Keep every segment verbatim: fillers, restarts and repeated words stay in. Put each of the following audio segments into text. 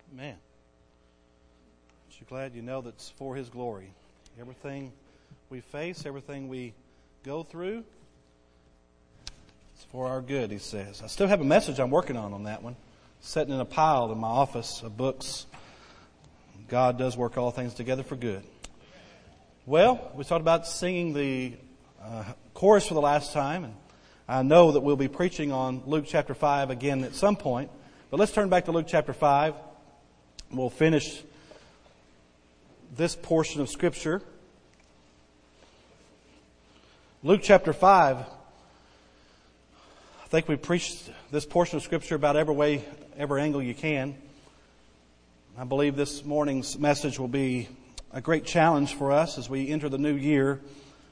Man, aren't you glad you know that's for His glory? Everything we face, everything we go through, it's for our good, He says. I still have a message I'm working on on that one, sitting in a pile in my office of books. God does work all things together for good. Well, we talked about singing the uh, chorus for the last time, and I know that we'll be preaching on Luke chapter five again at some point. But let's turn back to Luke chapter five. We'll finish this portion of Scripture. Luke chapter five. I think we preached this portion of Scripture about every way, every angle you can. I believe this morning's message will be a great challenge for us as we enter the new year,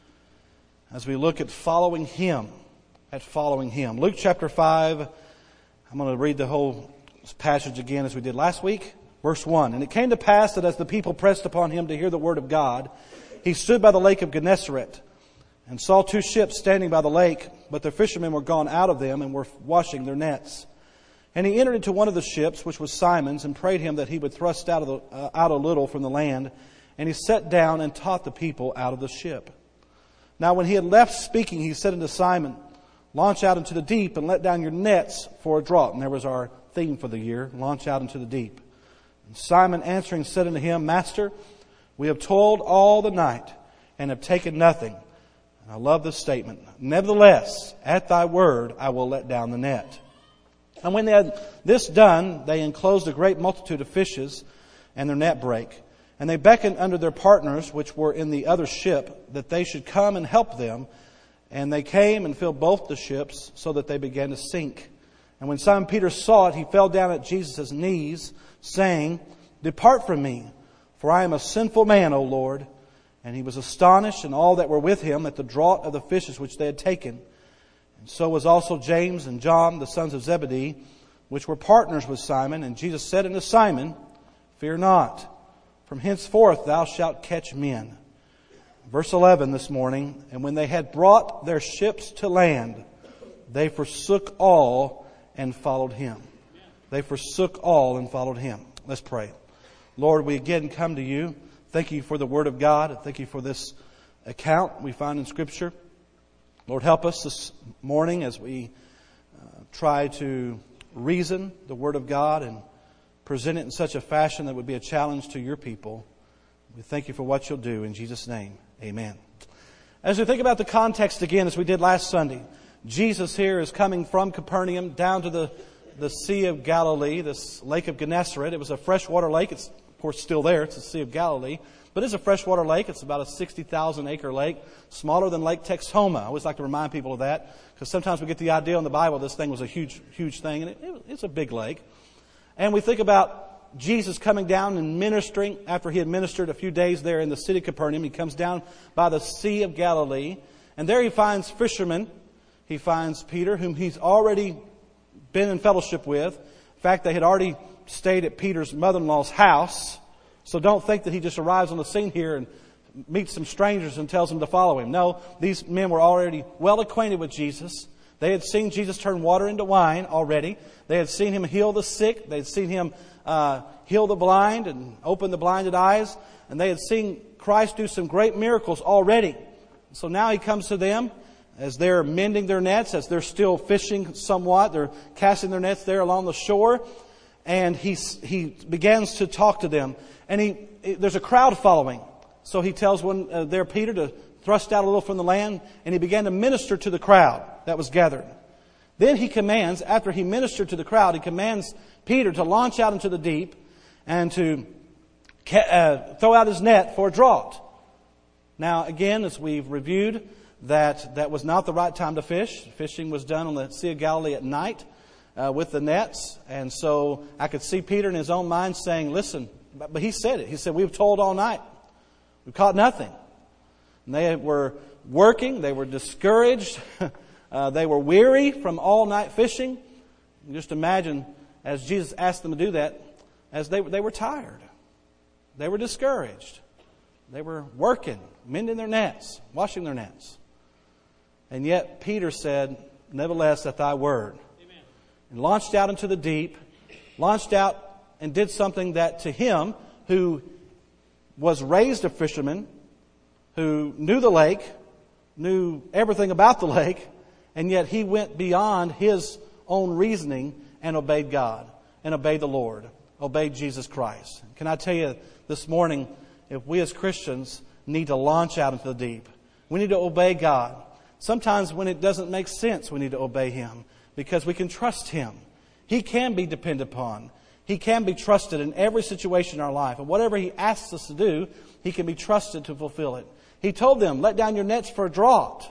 as we look at following Him, at following Him. Luke chapter five, I'm going to read the whole passage again as we did last week. Verse one, "And it came to pass that as the people pressed upon Him to hear the word of God, He stood by the lake of Gennesaret, and saw two ships standing by the lake, but the fishermen were gone out of them and were washing their nets. And He entered into one of the ships, which was Simon's, and prayed him that he would thrust out, of the, uh, out a little from the land. And He sat down and taught the people out of the ship. Now when He had left speaking, He said unto Simon, Launch out into the deep and let down your nets for a draught." And there was our theme for the year, launch out into the deep. And Simon answering said unto Him, "Master, we have toiled all the night and have taken nothing." And I love this statement. "Nevertheless, at Thy word, I will let down the net." And when they had this done, they enclosed a great multitude of fishes, and their net brake. And they beckoned unto their partners, which were in the other ship, that they should come and help them. And they came and filled both the ships, so that they began to sink. And when Simon Peter saw it, he fell down at Jesus' knees, saying, "Depart from me, for I am a sinful man, O Lord." And he was astonished, and all that were with him, at the draught of the fishes which they had taken. And so was also James and John, the sons of Zebedee, which were partners with Simon. And Jesus said unto Simon, "Fear not, from henceforth thou shalt catch men." Verse eleven this morning, "And when they had brought their ships to land, they forsook all and followed Him." They forsook all and followed Him. Let's pray. Lord, we again come to You. Thank You for the Word of God. Thank You for this account we find in Scripture. Lord, help us this morning as we uh, try to reason the Word of God and present it in such a fashion that would be a challenge to Your people. We thank You for what You'll do. In Jesus' name, amen. As we think about the context again, as we did last Sunday, Jesus here is coming from Capernaum down to the, the Sea of Galilee, this Lake of Gennesaret. It was a freshwater lake. It's, of course, still there. It's the Sea of Galilee. But it's a freshwater lake. It's about a sixty thousand acre lake, smaller than Lake Texoma. I always like to remind people of that, because sometimes we get the idea in the Bible this thing was a huge, huge thing. And it, it, it's a big lake. And we think about Jesus coming down and ministering after He had ministered a few days there in the city of Capernaum. He comes down by the Sea of Galilee. And there He finds fishermen. He finds Peter, whom He's already been in fellowship with. In fact, they had already stayed at Peter's mother-in-law's house. So don't think that He just arrives on the scene here and meets some strangers and tells them to follow Him. No, these men were already well acquainted with Jesus. They had seen Jesus turn water into wine already. They had seen Him heal the sick. They had seen Him uh, heal the blind and open the blinded eyes. And they had seen Christ do some great miracles already. So now He comes to them as they're mending their nets, as they're still fishing somewhat. They're casting their nets there along the shore. And He, he begins to talk to them. And he there's a crowd following. So He tells one uh, there, Peter, to thrust out a little from the land. And He began to minister to the crowd that was gathered. Then He commands, after He ministered to the crowd, He commands Peter to launch out into the deep and to uh, throw out his net for a draught. Now, again, as we've reviewed, that that was not the right time to fish. Fishing was done on the Sea of Galilee at night uh, with the nets. And so I could see Peter in his own mind saying, listen, but he said it. He said, "We've toiled all night. We've caught nothing." And they were working. They were discouraged. uh, they were weary from all night fishing. And just imagine, as Jesus asked them to do that, as they, they were tired. They were discouraged. They were working, mending their nets, washing their nets. And yet Peter said, "Nevertheless, at Thy word." Amen. And launched out into the deep, launched out and did something that to him, who was raised a fisherman, who knew the lake, knew everything about the lake, and yet he went beyond his own reasoning and obeyed God and obeyed the Lord, obeyed Jesus Christ. Can I tell you this morning, if we as Christians need to launch out into the deep, we need to obey God. Sometimes when it doesn't make sense, we need to obey Him because we can trust Him. He can be depended upon. He can be trusted in every situation in our life. And whatever He asks us to do, He can be trusted to fulfill it. He told them, let down your nets for a draught.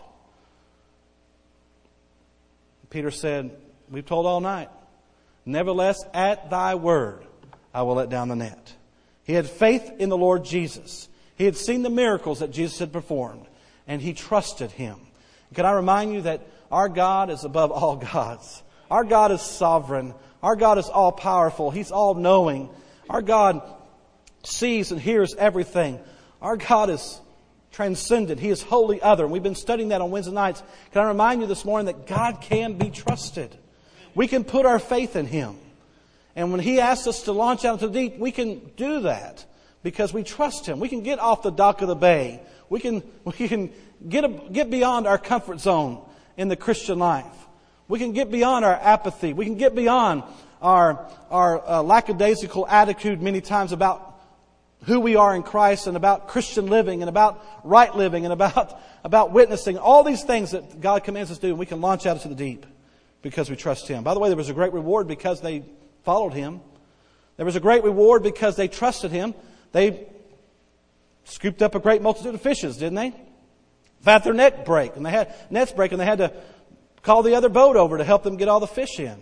Peter said, we've told all night. Nevertheless, at thy word, I will let down the net. He had faith in the Lord Jesus. He had seen the miracles that Jesus had performed, and he trusted Him. Can I remind you that our God is above all gods? Our God is sovereign. Our God is all-powerful. He's all-knowing. Our God sees and hears everything. Our God is transcendent. He is wholly other. And we've been studying that on Wednesday nights. Can I remind you this morning that God can be trusted? We can put our faith in Him. And when He asks us to launch out into the deep, we can do that because we trust Him. We can get off the dock of the bay. We can, we can get, a, get beyond our comfort zone in the Christian life. We can get beyond our apathy. We can get beyond our, our uh, lackadaisical attitude many times about who we are in Christ and about Christian living and about right living and about, about witnessing. All these things that God commands us to do, and we can launch out into the deep because we trust Him. By the way, there was a great reward because they followed Him. There was a great reward because they trusted Him. They scooped up a great multitude of fishes, didn't they? In fact, their net break, and they had nets break, and they had to call the other boat over to help them get all the fish in.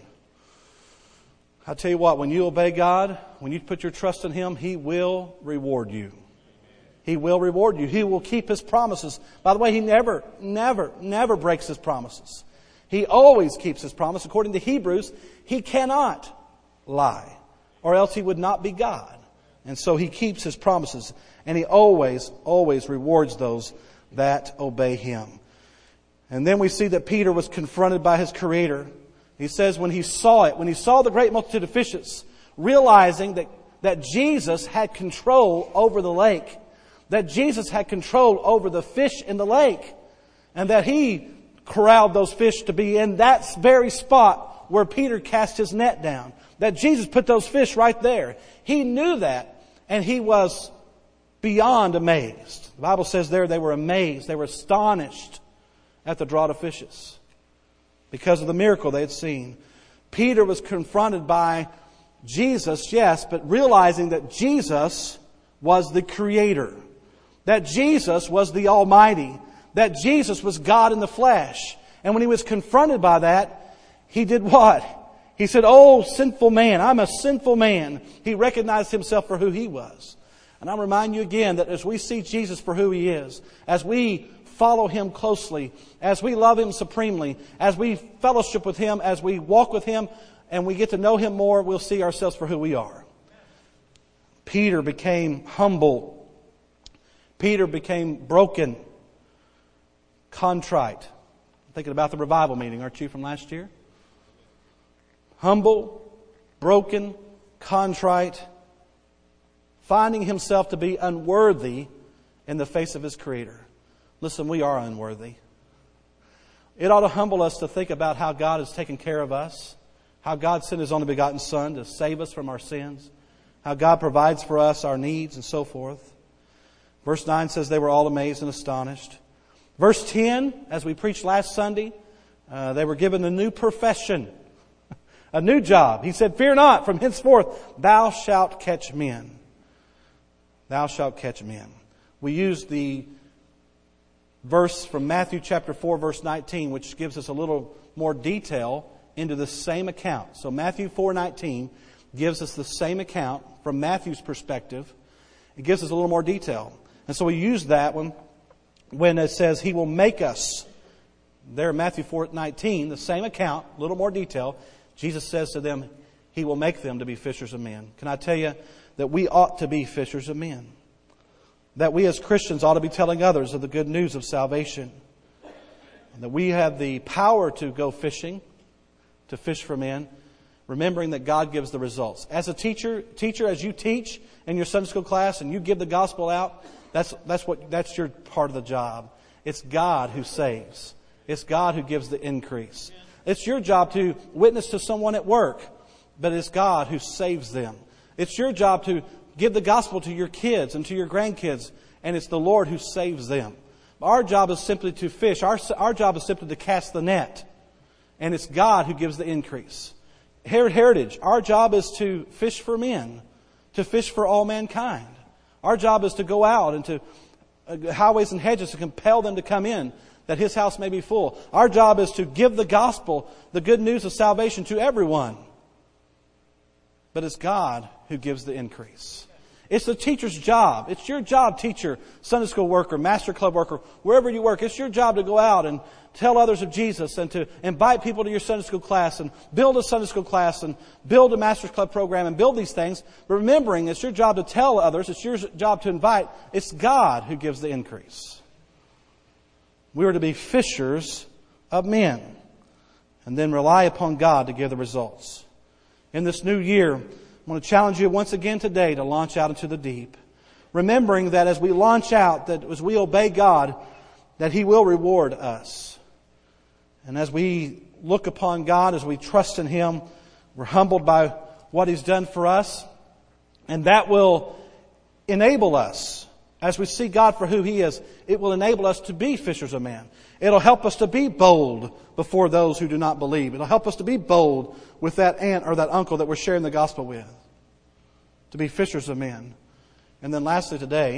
I tell you what, when you obey God, when you put your trust in Him, He will reward you. He will reward you. He will keep His promises. By the way, He never, never, never breaks His promises. He always keeps His promise. According to Hebrews, He cannot lie, or else He would not be God. And so He keeps His promises, and He always, always rewards those that obey Him. And then we see that Peter was confronted by his Creator. He says when he saw it, when he saw the great multitude of fishes, realizing that, that Jesus had control over the lake, that Jesus had control over the fish in the lake, and that He corralled those fish to be in that very spot where Peter cast his net down, that Jesus put those fish right there. He knew that, and he was beyond amazed. The Bible says there they were amazed. They were astonished at the draught of fishes because of the miracle they had seen. Peter was confronted by Jesus, yes, but realizing that Jesus was the Creator, that Jesus was the Almighty, that Jesus was God in the flesh. And when he was confronted by that, he did what? He said, "Oh, sinful man, I'm a sinful man." He recognized himself for who he was. And I remind you again that as we see Jesus for who He is, as we follow Him closely, as we love Him supremely, as we fellowship with Him, as we walk with Him, and we get to know Him more, we'll see ourselves for who we are. Peter became humble. Peter became broken, contrite. Thinking about the revival meeting, aren't you, from last year? Humble, broken, contrite, finding himself to be unworthy in the face of his Creator. Listen, we are unworthy. It ought to humble us to think about how God has taken care of us, how God sent His only begotten Son to save us from our sins, how God provides for us our needs and so forth. Verse nine says they were all amazed and astonished. Verse ten, as we preached last Sunday, uh, they were given a new profession, a new job. He said, "Fear not, from henceforth thou shalt catch men." Thou shalt catch men. We use the verse from Matthew chapter four, verse nineteen, which gives us a little more detail into the same account. So Matthew four nineteen gives us the same account from Matthew's perspective. It gives us a little more detail. And so we use that one when it says He will make us. There in Matthew four nineteen, the same account, a little more detail. Jesus says to them, He will make them to be fishers of men. Can I tell you that we ought to be fishers of men? That we as Christians ought to be telling others of the good news of salvation. And that we have the power to go fishing, to fish for men. remembering that God gives the results. As a teacher, teacher, as you teach in your Sunday school class and you give the gospel out, that's that's what that's your part of the job. It's God who saves. It's God who gives the increase. It's your job to witness to someone at work, but it's God who saves them. It's your job to give the gospel to your kids and to your grandkids, and it's the Lord who saves them. Our job is simply to fish. Our, our job is simply to cast the net, and it's God who gives the increase. Heritage, our job is to fish for men, to fish for all mankind. Our job is to go out into highways and hedges to compel them to come in, that His house may be full. Our job is to give the gospel, the good news of salvation to everyone. But it's God who gives the increase. It's the teacher's job. It's your job, teacher, Sunday school worker, master club worker, wherever you work. It's your job to go out and tell others of Jesus and to invite people to your Sunday school class and build a Sunday school class and build a master's club program and build these things. But remembering, it's your job to tell others. It's your job to invite. It's God who gives the increase. We are to be fishers of men and then rely upon God to give the results. In this new year, I want to challenge you once again today to launch out into the deep. Remembering that as we launch out, that as we obey God, that He will reward us. And as we look upon God, as we trust in Him, we're humbled by what He's done for us. And that will enable us, as we see God for who He is, it will enable us to be fishers of men. It'll help us to be bold before those who do not believe. It'll help us to be bold with that aunt or that uncle that we're sharing the gospel with. To be fishers of men. And then lastly today,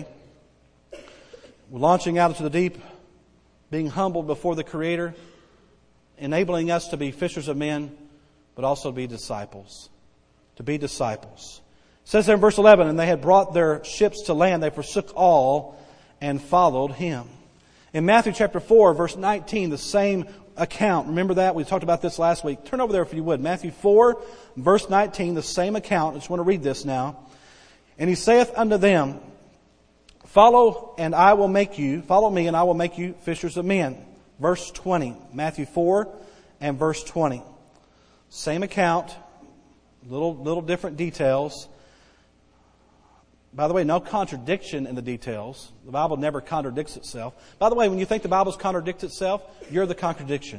we're launching out into the deep, being humbled before the Creator, enabling us to be fishers of men, but also to be disciples. To be disciples. It says there in verse eleven, and they had brought their ships to land, they forsook all and followed Him. In Matthew chapter four, verse nineteen, the same account. Remember that? We talked about this last week. Turn over there if you would. Matthew four, verse nineteen, the same account. I just want to read this now. And He saith unto them, Follow and I will make you, follow me and I will make you fishers of men. Verse twenty, Matthew four and verse twenty. Same account, little, little different details. By the way, no contradiction in the details. The Bible never contradicts itself. By the way, when you think the Bible contradicts itself, you're the contradiction.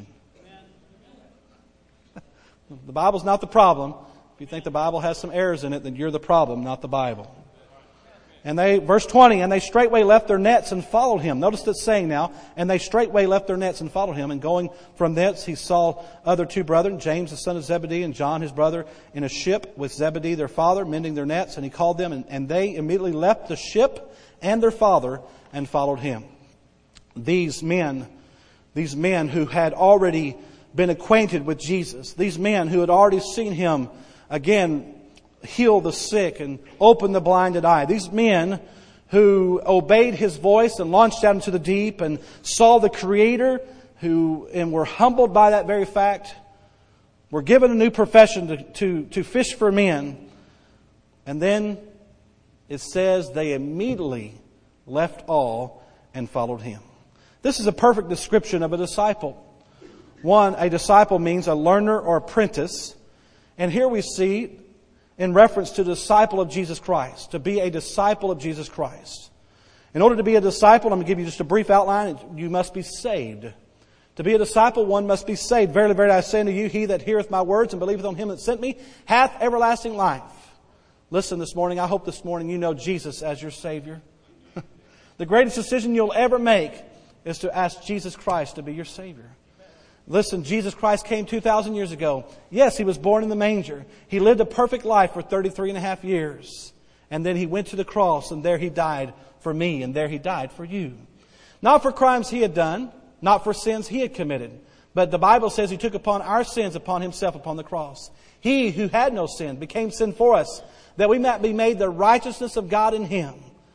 The Bible's not the problem. If you think the Bible has some errors in it, then you're the problem, not the Bible. And they, verse twenty, and they straightway left their nets and followed Him. Notice that's saying now, and they straightway left their nets and followed Him. And going from thence, He saw other two brethren, James the son of Zebedee and John his brother, in a ship with Zebedee their father, mending their nets. And He called them, and, and they immediately left the ship and their father and followed Him. These men, these men who had already been acquainted with Jesus, these men who had already seen Him again heal the sick and open the blinded eye. These men who obeyed His voice and launched out into the deep and saw the Creator, who and were humbled by that very fact, were given a new profession to, to, to fish for men. And then it says they immediately left all and followed Him. This is a perfect description of a disciple. One, a disciple means a learner or apprentice. And here we see in reference to the disciple of Jesus Christ, to be a disciple of Jesus Christ. In order to be a disciple, I'm going to give you just a brief outline. You must be saved. To be a disciple, one must be saved. Verily, verily, I say unto you, he that heareth my words and believeth on Him that sent me hath everlasting life. Listen this morning, I hope this morning you know Jesus as your Savior. The greatest decision you'll ever make is to ask Jesus Christ to be your Savior. Listen, Jesus Christ came two thousand years ago. Yes, He was born in the manger. He lived a perfect life for thirty-three and a half years. And then He went to the cross, and there He died for me, and there He died for you. Not for crimes He had done, not for sins He had committed. But the Bible says He took upon our sins upon Himself upon the cross. He who had no sin became sin for us, that we might be made the righteousness of God in Him.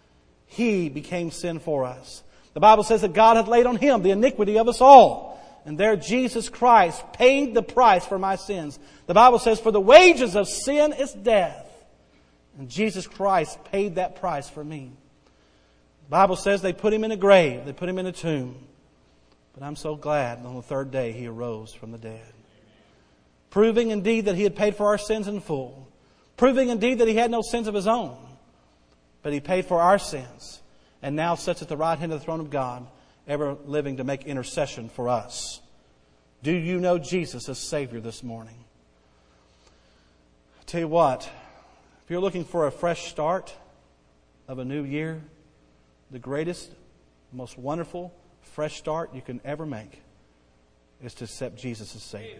He became sin for us. The Bible says that God hath laid on Him the iniquity of us all. And there Jesus Christ paid the price for my sins. The Bible says, for the wages of sin is death. And Jesus Christ paid that price for me. The Bible says they put Him in a grave. They put Him in a tomb. But I'm so glad on the third day He arose from the dead. proving indeed that He had paid for our sins in full, proving indeed that He had no sins of His own, but He paid for our sins, and now sits at the right hand of the throne of God, ever living to make intercession for us. Do you know Jesus as Savior this morning? I tell you what, if you're looking for a fresh start of a new year, the greatest, most wonderful fresh start you can ever make is to accept Jesus as Savior.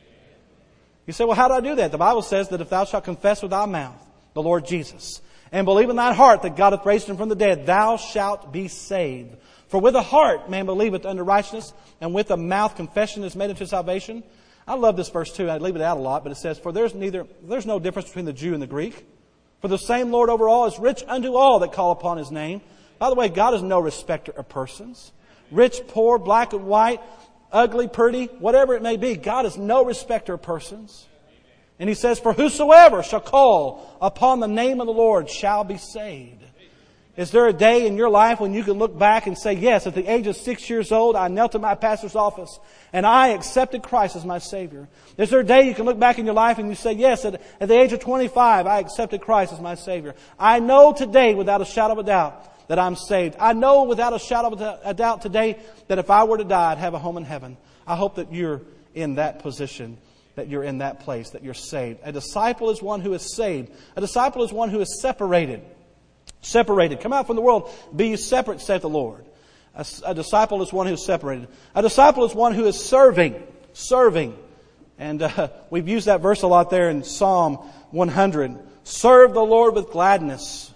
You say, well, how do I do that? The Bible says that if thou shalt confess with thy mouth the Lord Jesus, and believe in thine heart that God hath raised Him from the dead, thou shalt be saved. For with the heart man believeth unto righteousness, and with the mouth confession is made unto salvation. I love this verse too. I leave it out a lot, but it says, For there's neither there's no difference between the Jew and the Greek. For the same Lord over all is rich unto all that call upon His name. By the way, God is no respecter of persons. Rich, poor, black and white, ugly, pretty, whatever it may be. God is no respecter of persons. And He says, For whosoever shall call upon the name of the Lord shall be saved. Is there a day in your life when you can look back and say, yes, at the age of six years old, I knelt in my pastor's office and I accepted Christ as my Savior? Is there a day you can look back in your life and you say, yes, at, at the age of twenty-five, I accepted Christ as my Savior? I know today without a shadow of a doubt that I'm saved. I know without a shadow of a doubt today that if I were to die, I'd have a home in heaven. I hope that you're in that position, that you're in that place, that you're saved. A disciple is one who is saved. A disciple is one who is separated. Separated. Come out from the world. Be ye separate, saith the Lord. A, a disciple is one who is separated. A disciple is one who is serving. Serving. And uh, we've used that verse a lot there in Psalm one hundred. Serve the Lord with gladness.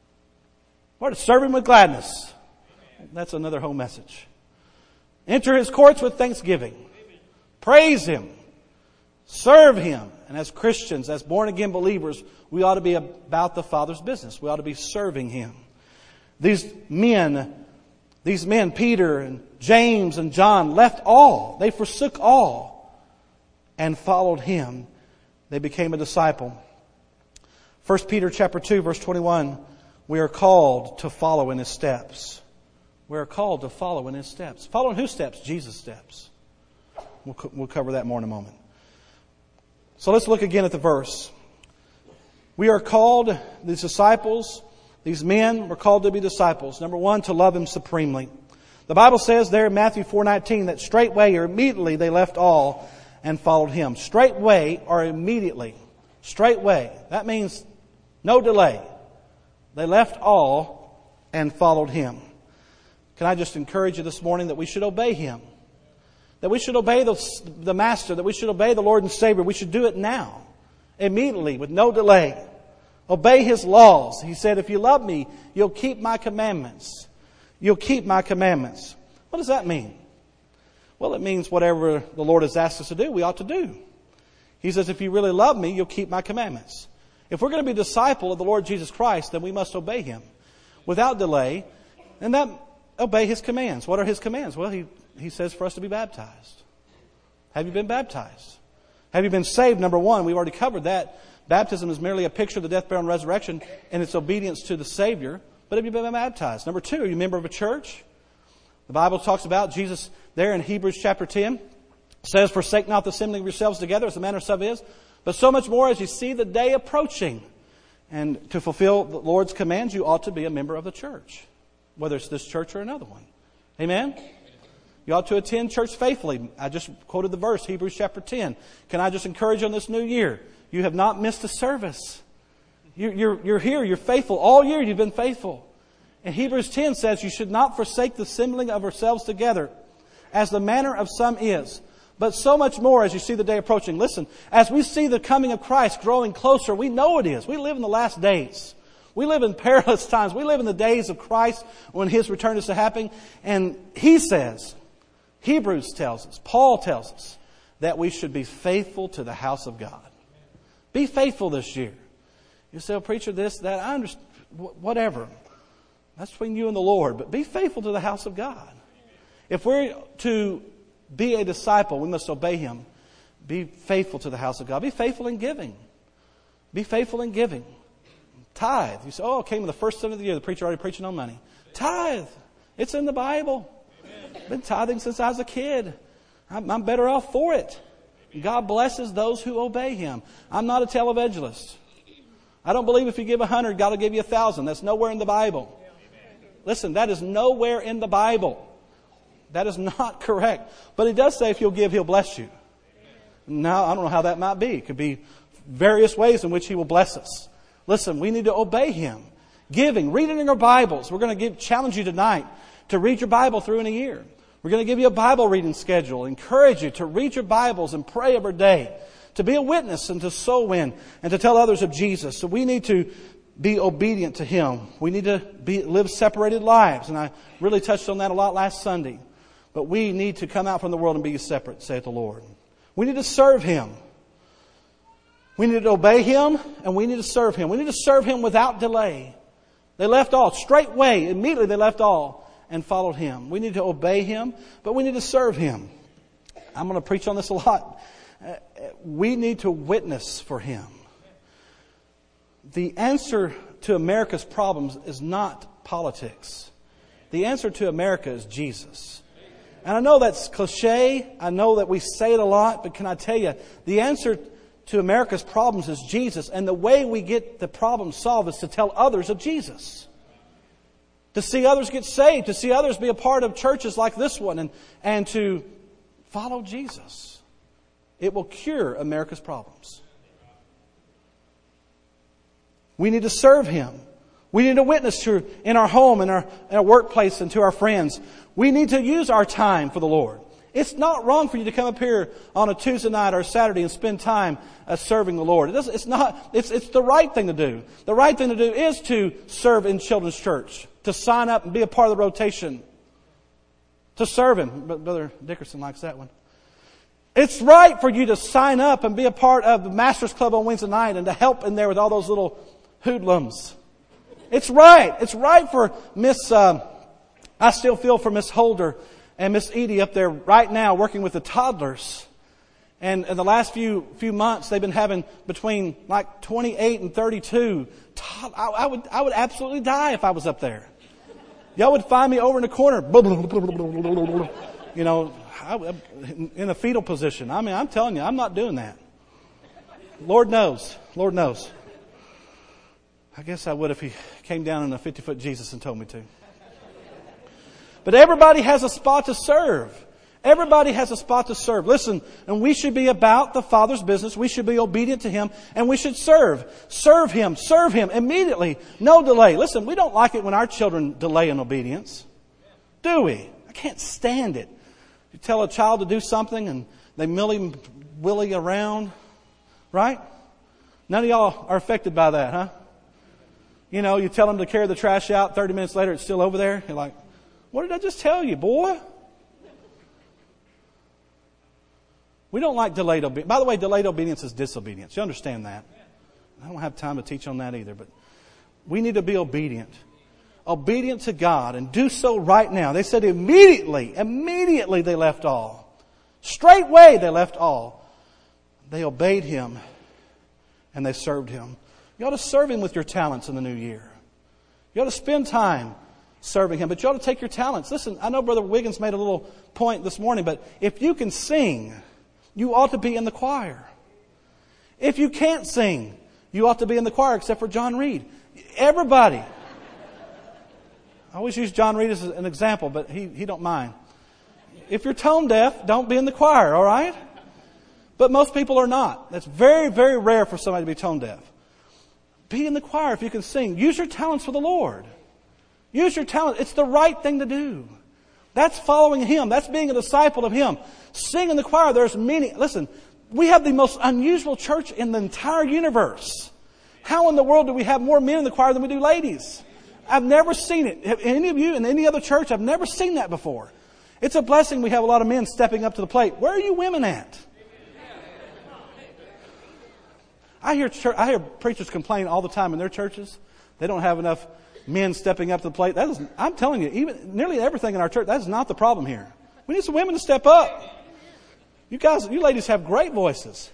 What? Serve Him with gladness. That's another whole message. Enter His courts with thanksgiving. Praise Him. Serve Him. And as Christians, as born-again believers, we ought to be about the Father's business. We ought to be serving Him. These men, these men, Peter and James and John, left all. They forsook all and followed Him. They became a disciple. First Peter chapter two, verse twenty-one, we are called to follow in His steps. We are called to follow in His steps. Follow in whose steps? Jesus' steps. We'll, we'll cover that more in a moment. So let's look again at the verse. We are called, these disciples, these men were called to be disciples. Number one, to love Him supremely. The Bible says there in Matthew four nineteen that straightway or immediately they left all and followed Him. Straightway or immediately. Straightway. That means no delay. They left all and followed Him. Can I just encourage you this morning that we should obey Him? That we should obey the, the Master, that we should obey the Lord and Savior. We should do it now, immediately, with no delay. Obey His laws. He said, if you love Me, you'll keep My commandments. You'll keep My commandments. What does that mean? Well, it means whatever the Lord has asked us to do, we ought to do. He says, if you really love Me, you'll keep My commandments. If we're going to be a disciple of the Lord Jesus Christ, then we must obey Him without delay. And that, obey His commands. What are His commands? Well, He He says for us to be baptized. Have you been baptized? Have you been saved? Number one, we've already covered that. Baptism is merely a picture of the death, burial, and resurrection and its obedience to the Savior. But have you been baptized? Number two, are you a member of a church? The Bible talks about Jesus there in Hebrews chapter ten. Says, forsake not the assembling of yourselves together as the manner of some is, but so much more as you see the day approaching. And to fulfill the Lord's commands, you ought to be a member of the church, whether it's this church or another one. Amen? You ought to attend church faithfully. I just quoted the verse, Hebrews chapter ten. Can I just encourage you on this new year? You have not missed a service. You're, you're, you're here. You're faithful. All year you've been faithful. And Hebrews ten says you should not forsake the assembling of ourselves together, as the manner of some is. But so much more as you see the day approaching. Listen, as we see the coming of Christ growing closer, we know it is. We live in the last days. We live in perilous times. We live in the days of Christ when His return is to happen. And He says, Hebrews tells us, Paul tells us, that we should be faithful to the house of God. Be faithful this year. You say, oh, preacher, this, that, I understand, whatever. That's between you and the Lord. But be faithful to the house of God. If we're to be a disciple, we must obey Him. Be faithful to the house of God. Be faithful in giving. Be faithful in giving. Tithe. You say, oh, it came in the first Sunday of the year. The preacher already preaching on money. Tithe. It's in the Bible. I've been tithing since I was a kid. I'm, I'm better off for it. God blesses those who obey Him. I'm not a televangelist. I don't believe if you give a hundred, God will give you a thousand. That's nowhere in the Bible. Listen, that is nowhere in the Bible. That is not correct. But He does say if you'll give, He'll bless you. Now, I don't know how that might be. It could be various ways in which He will bless us. Listen, we need to obey Him. Giving, reading in our Bibles. We're going to give, challenge you tonight to read your Bible through in a year. We're going to give you a Bible reading schedule. Encourage you to read your Bibles and pray every day. To be a witness and to soul win and to tell others of Jesus. So we need to be obedient to Him. We need to be, live separated lives. And I really touched on that a lot last Sunday. But we need to come out from the world and be separate, saith the Lord. We need to serve Him. We need to obey Him and we need to serve Him. We need to serve Him without delay. They left all. Straightway, immediately they left all and followed Him. We need to obey Him, but we need to serve Him. I'm going to preach on this a lot. We need to witness for Him. The answer to America's problems is not politics. The answer to America is Jesus. And I know that's cliche. I know that we say it a lot, but can I tell you, the answer to America's problems is Jesus. And the way we get the problem solved is to tell others of Jesus. To see others get saved, to see others be a part of churches like this one, and, and to follow Jesus. It will cure America's problems. We need to serve Him. We need to witness to in our home, in our, in our workplace, and to our friends. We need to use our time for the Lord. It's not wrong for you to come up here on a Tuesday night or a Saturday and spend time uh, serving the Lord. It doesn't, it's not. It's it's the right thing to do. The right thing to do is to serve in children's church, to sign up and be a part of the rotation, to serve Him. But Brother Dickerson likes that one. It's right for you to sign up and be a part of the Masters Club on Wednesday night and to help in there with all those little hoodlums. It's right. It's right for Miss, uh, I still feel for Miss Holder and Miss Edie up there right now working with the toddlers. And in the last few few months, they've been having between like twenty-eight and thirty-two. Tod- I, I would I would absolutely die if I was up there. Y'all would find me over in the corner, you know, I, in a fetal position. I mean, I'm telling you, I'm not doing that. Lord knows. Lord knows. I guess I would if He came down in a fifty-foot Jesus and told me to. But everybody has a spot to serve. Everybody has a spot to serve. Listen, and we should be about the Father's business. We should be obedient to Him, and we should serve. Serve Him. Serve Him immediately. No delay. Listen, we don't like it when our children delay in obedience. Do we? I can't stand it. You tell a child to do something and they milly willy around, right? None of y'all are affected by that, huh? You know, you tell them to carry the trash out, thirty minutes later it's still over there. You're like, what did I just tell you, boy? We don't like delayed obedience. By the way, delayed obedience is disobedience. You understand that? I don't have time to teach on that either, but we need to be obedient. Obedient to God and do so right now. They said immediately, immediately they left all. Straightway they left all. They obeyed Him and they served Him. You ought to serve Him with your talents in the new year. You ought to spend time serving Him, but you ought to take your talents. Listen, I know Brother Wiggins made a little point this morning, but if you can sing, you ought to be in the choir. If you can't sing, you ought to be in the choir, except for John Reed. Everybody. I always use John Reed as an example, but he, he don't mind. If you're tone deaf, don't be in the choir, all right? But most people are not. That's very, very rare for somebody to be tone deaf. Be in the choir if you can sing. Use your talents for the Lord. Use your talent. It's the right thing to do. That's following Him. That's being a disciple of Him. Sing in the choir. There's meaning. Listen, we have the most unusual church in the entire universe. How in the world do we have more men in the choir than we do ladies? I've never seen it. Have any of you in any other church? I've never seen that before. It's a blessing we have a lot of men stepping up to the plate. Where are you women at? I hear church, I hear preachers complain all the time in their churches. They don't have enough men stepping up to the plate. That is, I'm telling you, even nearly everything in our church, that is not the problem here. We need some women to step up. You guys, you ladies have great voices.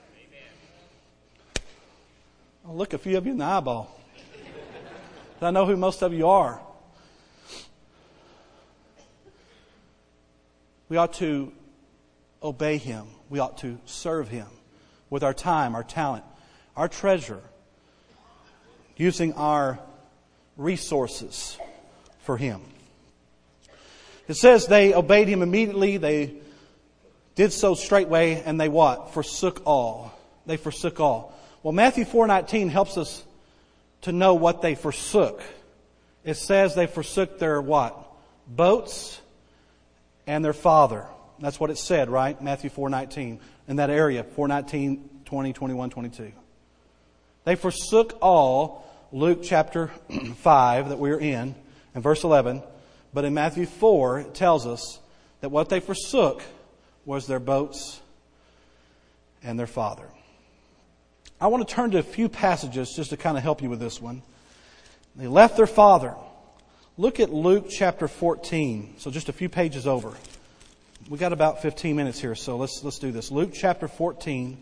I'll look a few of you in the eyeball. I know who most of you are. We ought to obey Him. We ought to serve Him with our time, our talent, our treasure, using our resources for Him. It says they obeyed Him immediately. They did so straightway, and they what? Forsook all. They forsook all. Well, Matthew four nineteen helps us to know what they forsook. It says they forsook their what? Boats and their father. That's what it said, right? Matthew four nineteen. In that area, four nineteen, twenty, twenty-one, twenty-two. They forsook all, Luke chapter five that we're in, and verse eleven. But in Matthew four, it tells us that what they forsook was their boats and their father. I want to turn to a few passages just to kind of help you with this one. They left their father. Look at Luke chapter fourteen. So just a few pages over. We got about fifteen minutes here, so let's let's do this. Luke chapter fourteen.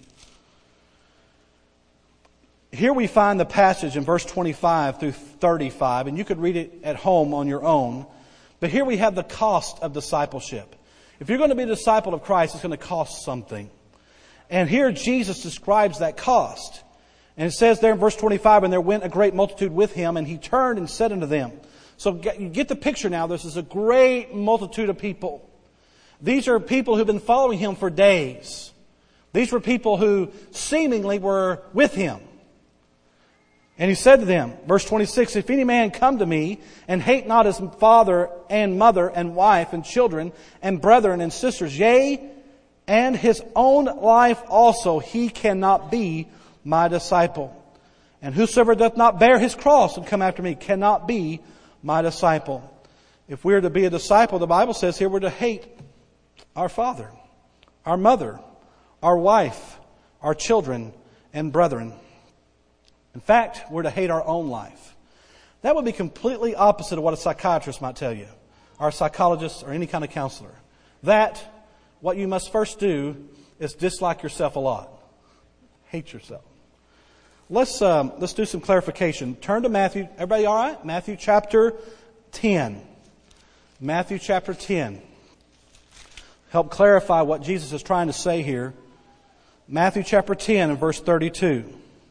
Here we find the passage in verse twenty-five through thirty-five, and you could read it at home on your own. But here we have the cost of discipleship. If you're going to be a disciple of Christ, it's going to cost something. And here Jesus describes that cost. And it says there in verse twenty-five, and there went a great multitude with him, and he turned and said unto them. So you get the picture now. This is a great multitude of people. These are people who've been following him for days. These were people who seemingly were with him. And he said to them, verse twenty-six, if any man come to me and hate not his father and mother and wife and children and brethren and sisters, yea, and his own life also, he cannot be my disciple. And whosoever doth not bear his cross and come after me cannot be my disciple. If we are to be a disciple, the Bible says here we're to hate our father, our mother, our wife, our children, and brethren. In fact, we're to hate our own life. That would be completely opposite of what a psychiatrist might tell you, or a psychologist, or any kind of counselor. That, what you must first do is dislike yourself a lot. Hate yourself. Let's um, let's do some clarification. Turn to Matthew. Everybody all right? Matthew chapter ten. Matthew chapter ten. Help clarify what Jesus is trying to say here. Matthew chapter ten and verse thirty-two.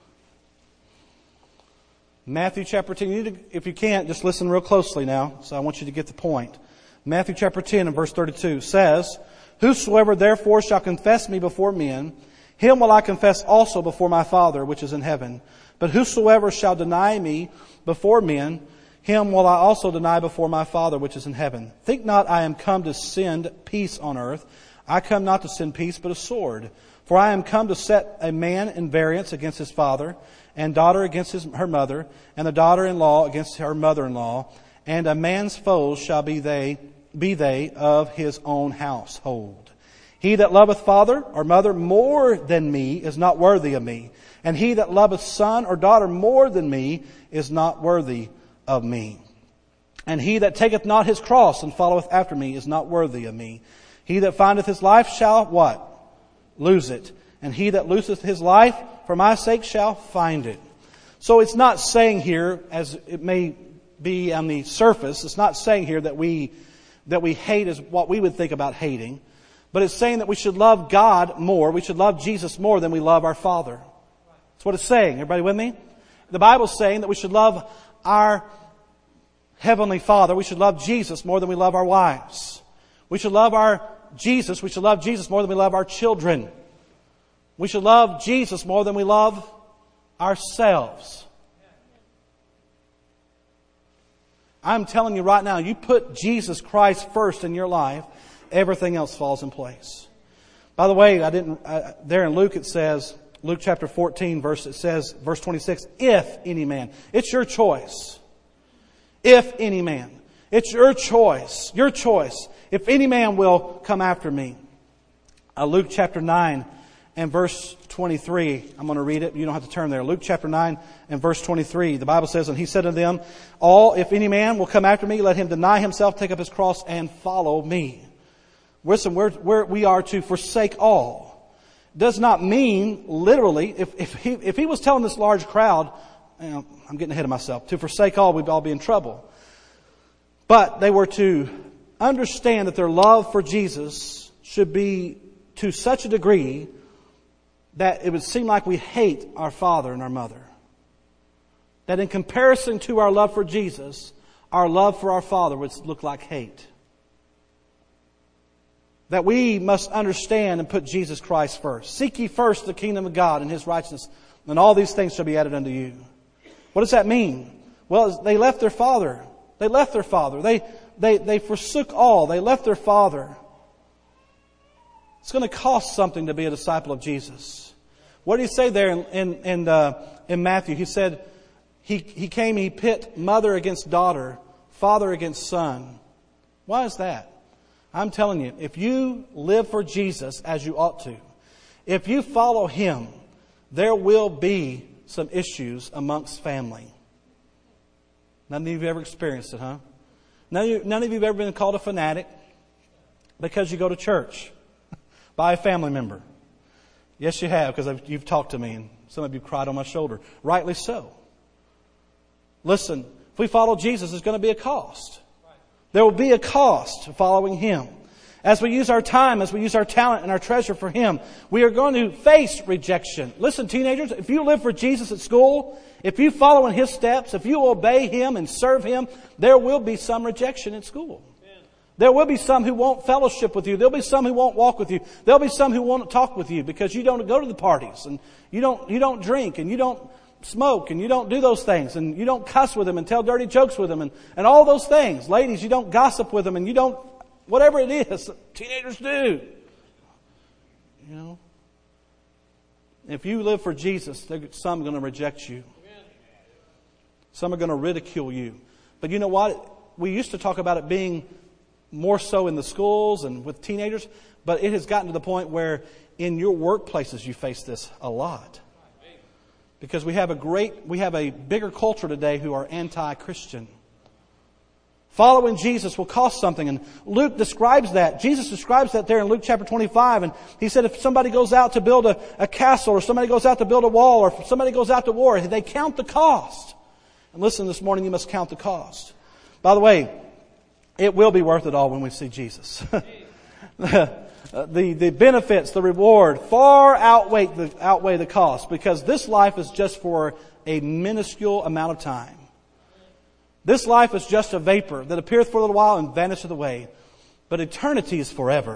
Matthew chapter ten. You need to, if you can't, just listen real closely now. So I want you to get the point. Matthew chapter ten and verse thirty-two says, whosoever therefore shall confess me before men, him will I confess also before my Father which is in heaven. But whosoever shall deny me before men, him will I also deny before my Father which is in heaven. Think not I am come to send peace on earth. I come not to send peace, but a sword. For I am come to set a man in variance against his father, and daughter against his, her mother, and the daughter-in-law against her mother-in-law. And a man's foes shall be they, be they of his own household. He that loveth father or mother more than me is not worthy of me. And he that loveth son or daughter more than me is not worthy of me. And he that taketh not his cross and followeth after me is not worthy of me. He that findeth his life shall what? Lose it. And he that loseth his life for my sake shall find it. So it's not saying here, as it may be on the surface, it's not saying here that we that we hate is what we would think about hating. But it's saying that we should love God more. We should love Jesus more than we love our Father. That's what it's saying. Everybody with me? The Bible's saying that we should love our Heavenly Father. We should love Jesus more than we love our wives. We should love our Jesus. We should love Jesus more than we love our children. We should love Jesus more than we love ourselves. I'm telling you right now, you put Jesus Christ first in your life, everything else falls in place. By the way, I didn't. Uh, there in Luke it says, Luke chapter fourteen, verse it says, verse twenty-six. If any man, it's your choice. If any man, it's your choice, your choice. If any man will come after me. Uh, Luke chapter nine and verse twenty-three. I'm going to read it. You don't have to turn there. Luke chapter nine and verse twenty-three. The Bible says, and he said to them, all, if any man will come after me, let him deny himself, take up his cross, and follow me. Listen, we're, we're, we are to forsake all. Does not mean literally, if, if, he, if he was telling this large crowd, you know, I'm getting ahead of myself, to forsake all, we'd all be in trouble. But they were to understand that their love for Jesus should be to such a degree that it would seem like we hate our father and our mother. That in comparison to our love for Jesus, our love for our Father would look like hate. That we must understand and put Jesus Christ first. Seek ye first the kingdom of God and His righteousness, and all these things shall be added unto you. What does that mean? Well, they left their father. They left their father. They, they, they forsook all. They left their father. It's going to cost something to be a disciple of Jesus. What did He say there in, in, in, uh, in Matthew? He said, He, he came, He pit mother against daughter, father against son. Why is that? I'm telling you, if you live for Jesus as you ought to, if you follow Him, there will be some issues amongst family. None of you have ever experienced it, huh? None of you, none of you have ever been called a fanatic because you go to church by a family member. Yes, you have, because you've talked to me, and some of you cried on my shoulder. Rightly so. Listen, if we follow Jesus, there's going to be a cost. There will be a cost to following Him. As we use our time, as we use our talent and our treasure for Him, we are going to face rejection. Listen, teenagers, if you live for Jesus at school, if you follow in His steps, if you obey Him and serve Him, there will be some rejection at school. There will be some who won't fellowship with you. There'll be some who won't walk with you. There'll be some who won't talk with you because you don't go to the parties and you don't, you don't drink and you don't smoke and you don't do those things and you don't cuss with them and tell dirty jokes with them and, and all those things. Ladies, you don't gossip with them and you don't, whatever it is, teenagers do. You know? If you live for Jesus, some are going to reject you. Some are going to ridicule you. But you know what? We used to talk about it being more so in the schools and with teenagers, but it has gotten to the point where in your workplaces you face this a lot. Because we have a great, we have a bigger culture today who are anti-Christian. Following Jesus will cost something. And Luke describes that. Jesus describes that there in Luke chapter twenty-five. And He said if somebody goes out to build a, a castle or somebody goes out to build a wall or if somebody goes out to war, they count the cost. And listen, this morning you must count the cost. By the way, it will be worth it all when we see Jesus. The, the benefits, the reward far outweigh the, outweigh the cost because this life is just for a minuscule amount of time. This life is just a vapor that appeareth for a little while and vanisheth away. But eternity is forever.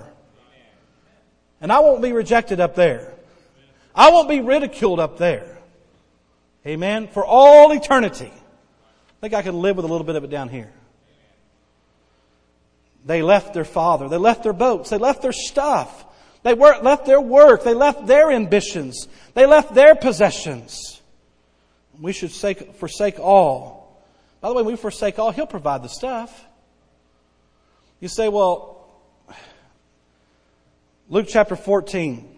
And I won't be rejected up there. I won't be ridiculed up there. Amen. For all eternity. I think I can live with a little bit of it down here. They left their father. They left their boats. They left their stuff. They left their work. They left their ambitions. They left their possessions. We should forsake all. By the way, when we forsake all, He'll provide the stuff. You say, well, Luke chapter fourteen.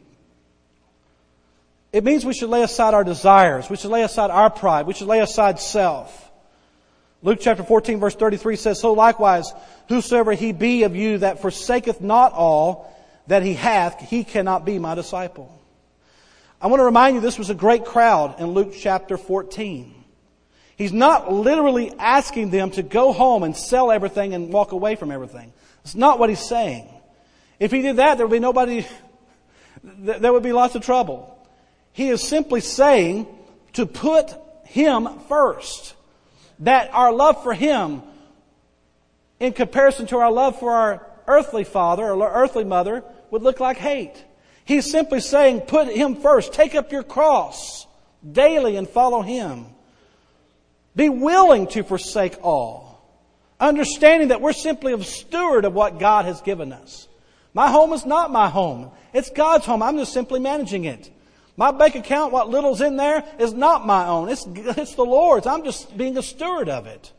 It means we should lay aside our desires. We should lay aside our pride. We should lay aside self. Luke chapter fourteen verse thirty-three says, so likewise, whosoever he be of you that forsaketh not all that he hath, he cannot be my disciple. I want to remind you this was a great crowd in Luke chapter fourteen. He's not literally asking them to go home and sell everything and walk away from everything. It's not what He's saying. If He did that, there would be nobody, there would be lots of trouble. He is simply saying to put Him first. That our love for Him, in comparison to our love for our earthly father or earthly mother, would look like hate. He's simply saying, put Him first. Take up your cross daily and follow Him. Be willing to forsake all. Understanding that we're simply a steward of what God has given us. My home is not my home. It's God's home. I'm just simply managing it. My bank account, what little's in there, is not my own. It's, it's the Lord's. I'm just being a steward of it.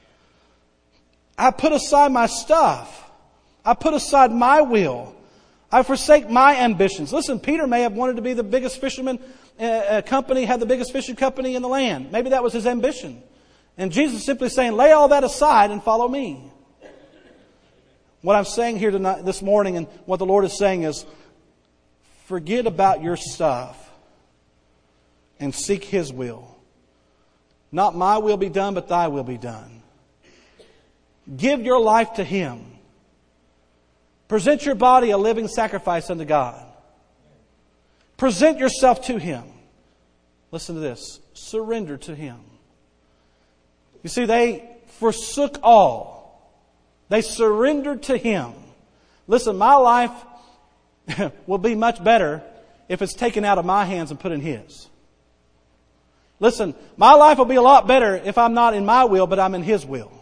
I put aside my stuff. I put aside my will. I forsake my ambitions. Listen, Peter may have wanted to be the biggest fisherman uh, uh, company, had the biggest fishing company in the land. Maybe that was his ambition. And Jesus is simply saying, lay all that aside and follow me. What I'm saying here tonight, this morning, and what the Lord is saying is, forget about your stuff. And seek His will. Not my will be done, but Thy will be done. Give your life to Him. Present your body a living sacrifice unto God. Present yourself to Him. Listen to this. Surrender to Him. You see, they forsook all. They surrendered to Him. Listen, my life will be much better if it's taken out of my hands and put in His. Listen, my life will be a lot better if I'm not in my will, but I'm in His will.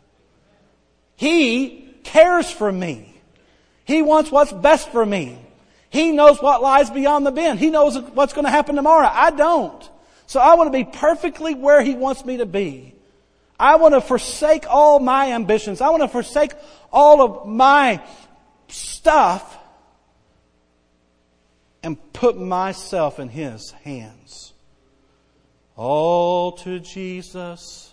He cares for me. He wants what's best for me. He knows what lies beyond the bend. He knows what's going to happen tomorrow. I don't. So I want to be perfectly where He wants me to be. I want to forsake all my ambitions. I want to forsake all of my stuff and put myself in His hands. All to Jesus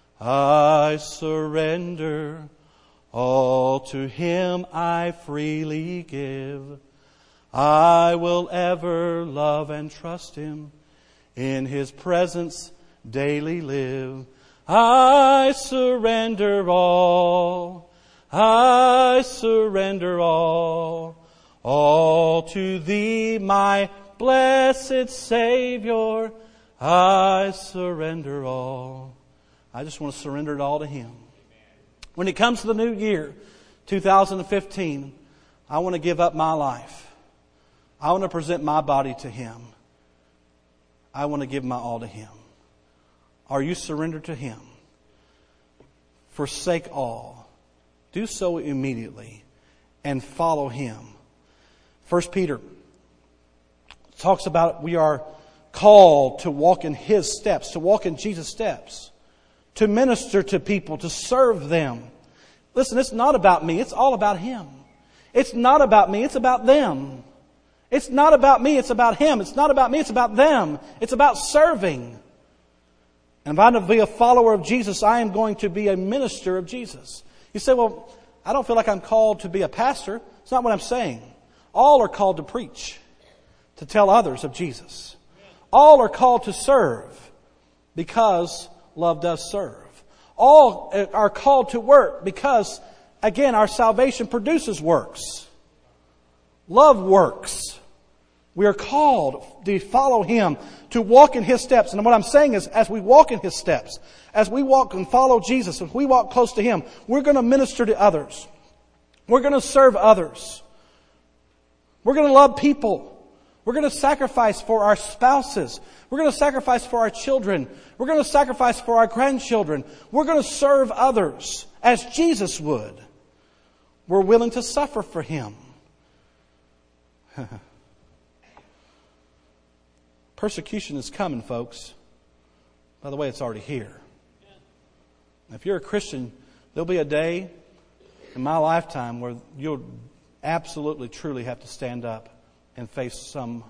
I surrender. All to Him I freely give. I will ever love and trust Him. In His presence daily live. I surrender all. I surrender all. All to Thee, my blessed Savior. I surrender all. I just want to surrender it all to Him. When it comes to the new year, two thousand fifteen, I want to give up my life. I want to present my body to Him. I want to give my all to Him. Are you surrendered to Him? Forsake all. Do so immediately and follow Him. First Peter talks about we are called to walk in His steps, to walk in Jesus' steps, to minister to people, to serve them. Listen, it's not about me. It's all about Him. It's not about me. It's about them. It's not about me. It's about Him. It's not about me. It's about them. It's about serving. And if I'm to be a follower of Jesus, I am going to be a minister of Jesus. You say, well, I don't feel like I'm called to be a pastor. It's not what I'm saying. All are called to preach, to tell others of Jesus. All are called to serve because love does serve. All are called to work because, again, our salvation produces works. Love works. We are called to follow Him, to walk in His steps. And what I'm saying is, as we walk in His steps, as we walk and follow Jesus, if we walk close to Him, we're going to minister to others. We're going to serve others. We're going to love people. We're going to sacrifice for our spouses. We're going to sacrifice for our children. We're going to sacrifice for our grandchildren. We're going to serve others as Jesus would. We're willing to suffer for Him. Persecution is coming, folks. By the way, it's already here. If you're a Christian, there'll be a day in my lifetime where you'll absolutely, truly have to stand up and face some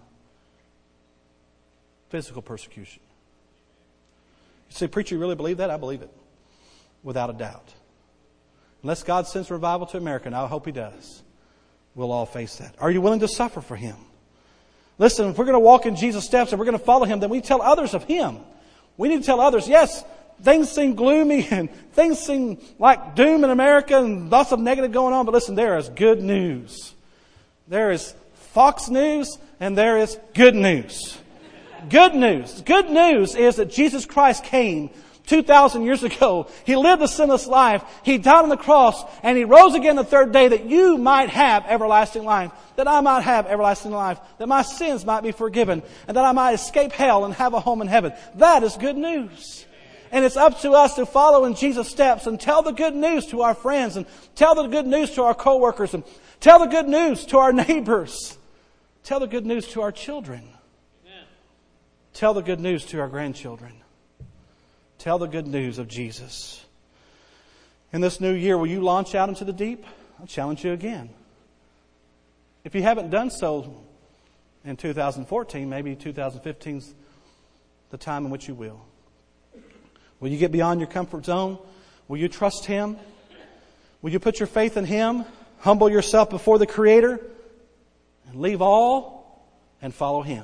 physical persecution. You say, preacher, you really believe that? I believe it. Without a doubt. Unless God sends revival to America, and I hope He does, we'll all face that. Are you willing to suffer for Him? Listen, if we're going to walk in Jesus' steps and we're going to follow Him, then we tell others of Him. We need to tell others, yes, things seem gloomy and things seem like doom in America and lots of negative going on, but listen, there is good news. There is Fox News and there is good news. Good news. Good news is that Jesus Christ came two thousand years ago. He lived a sinless life. He died on the cross and He rose again the third day that you might have everlasting life, that I might have everlasting life, that my sins might be forgiven, and that I might escape hell and have a home in heaven. That is good news. And it's up to us to follow in Jesus' steps and tell the good news to our friends and tell the good news to our coworkers and tell the good news to our neighbors. Tell the good news to our children. Amen. Tell the good news to our grandchildren. Tell the good news of Jesus. In this new year, will you launch out into the deep? I'll challenge you again. If you haven't done so in two thousand fourteen, maybe two thousand fifteen is the time in which you will. Will you get beyond your comfort zone? Will you trust Him? Will you put your faith in Him? Humble yourself before the Creator? And leave all and follow Him.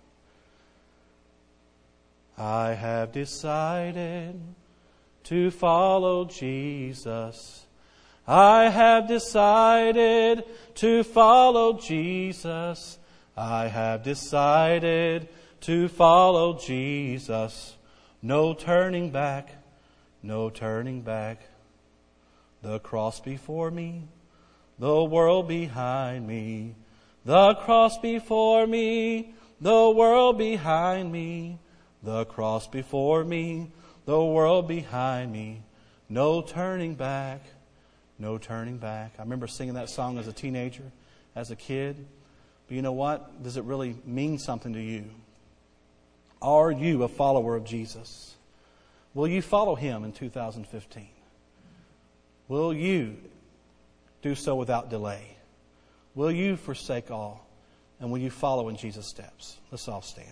I have decided to follow Jesus. I have decided to follow Jesus. I have decided to follow Jesus. No turning back, no turning back. The cross before me, the world behind me. The cross before me, the world behind me. The cross before me, the world behind me. No turning back, no turning back. I remember singing that song as a teenager, as a kid. But you know what? Does it really mean something to you? Are you a follower of Jesus? Will you follow Him in two thousand fifteen? Will you do so without delay? Will you forsake all? And will you follow in Jesus' steps? Let's all stand.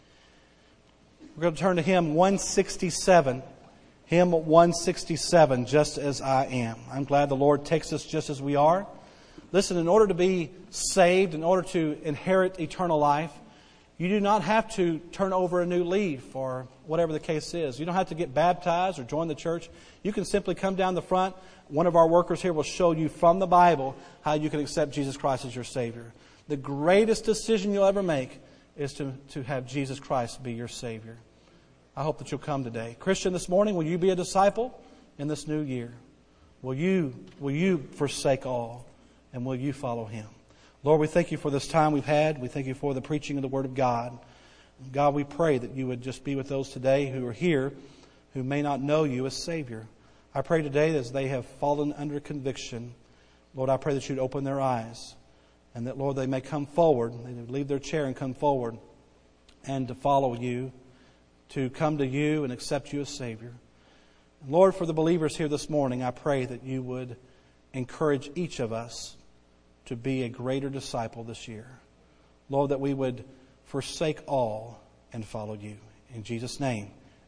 We're going to turn to hymn one sixty-seven. Hymn one sixty-seven, Just As I Am. I'm glad the Lord takes us just as we are. Listen, in order to be saved, in order to inherit eternal life, you do not have to turn over a new leaf or whatever the case is. You don't have to get baptized or join the church. You can simply come down the front. One of our workers here will show you from the Bible how you can accept Jesus Christ as your Savior. The greatest decision you'll ever make is to, to have Jesus Christ be your Savior. I hope that you'll come today. Christian, this morning, will you be a disciple in this new year? Will you, will you forsake all? And will you follow Him? Lord, we thank You for this time we've had. We thank You for the preaching of the Word of God. God, we pray that You would just be with those today who are here who may not know You as Savior. I pray today that as they have fallen under conviction, Lord, I pray that You'd open their eyes and that, Lord, they may come forward. They would leave their chair and come forward and to follow You, to come to You and accept You as Savior. And Lord, for the believers here this morning, I pray that You would encourage each of us to be a greater disciple this year. Lord, that we would forsake all and follow You. In Jesus' name.